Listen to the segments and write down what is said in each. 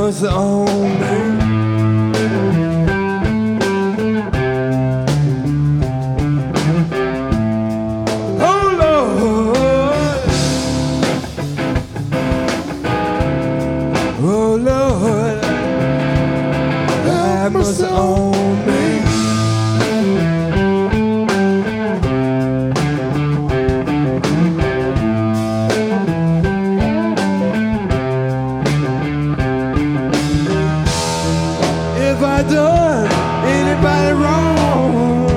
must own me. Oh Lord, I must own me. If I done anybody wrong,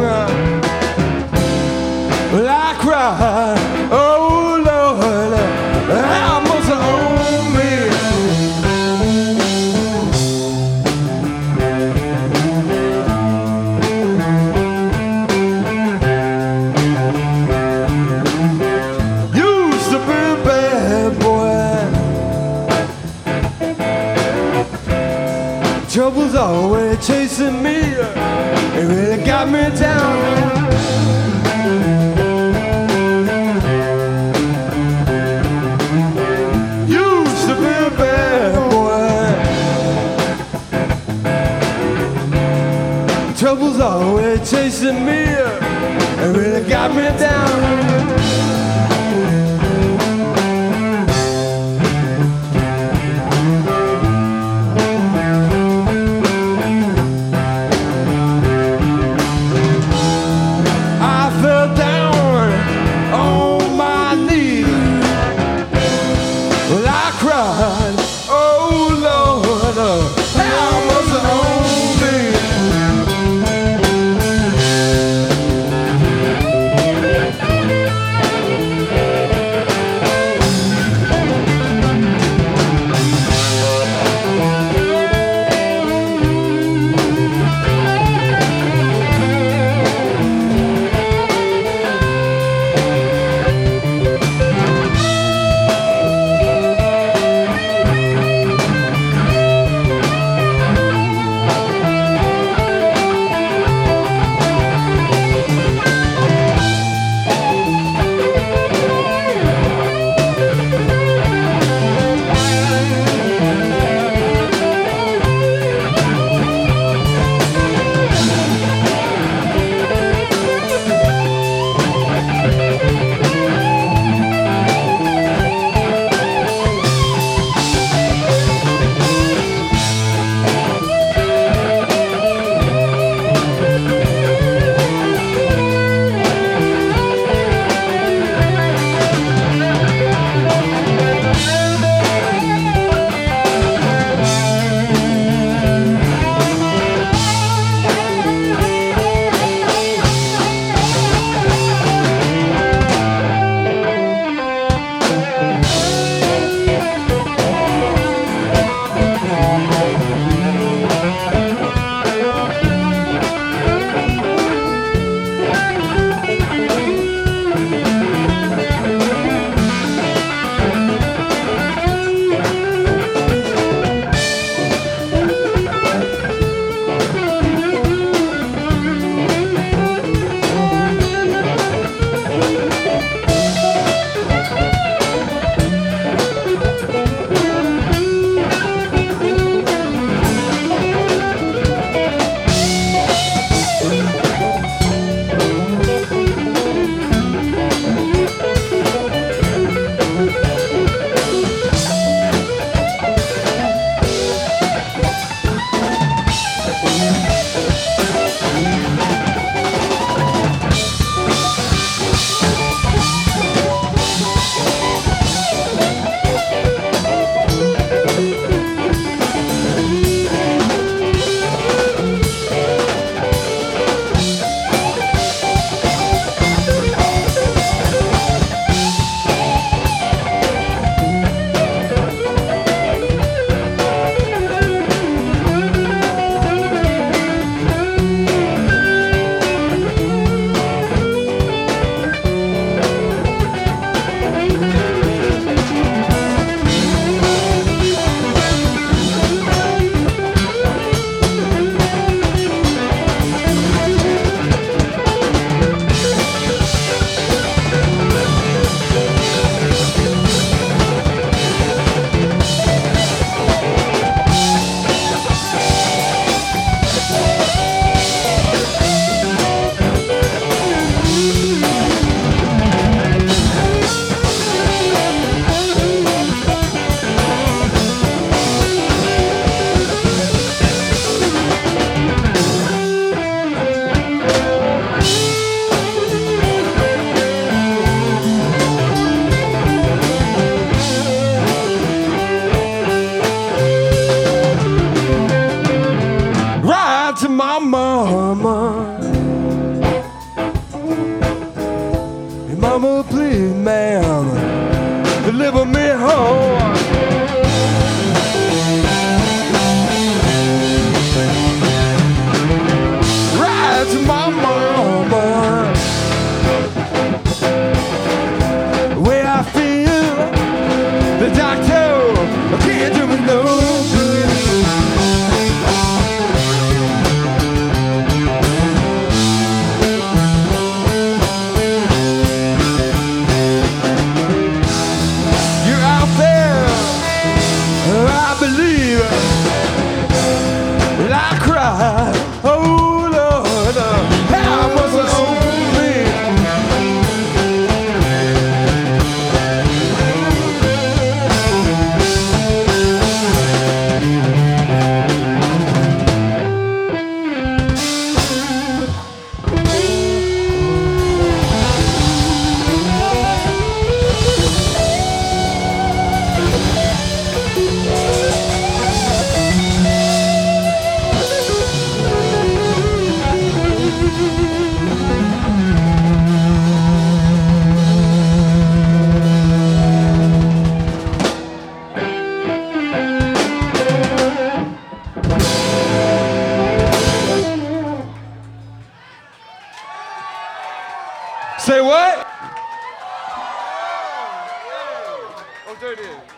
well I cry. Oh Lord, I must own me. Used to be a bad boy. Trouble's always chasing me. It really got me down. Used to be a bad boy. Trouble's always chasing me. It really got me down. Oh Lord, how must I own me? Mama, please, ma'am, deliver me home. Right to my mama, where I feel the doctor can't do me no good. You're out there, I believe, and I cry. Oh Lord, how much I owe me. Say what? Oh, there it is.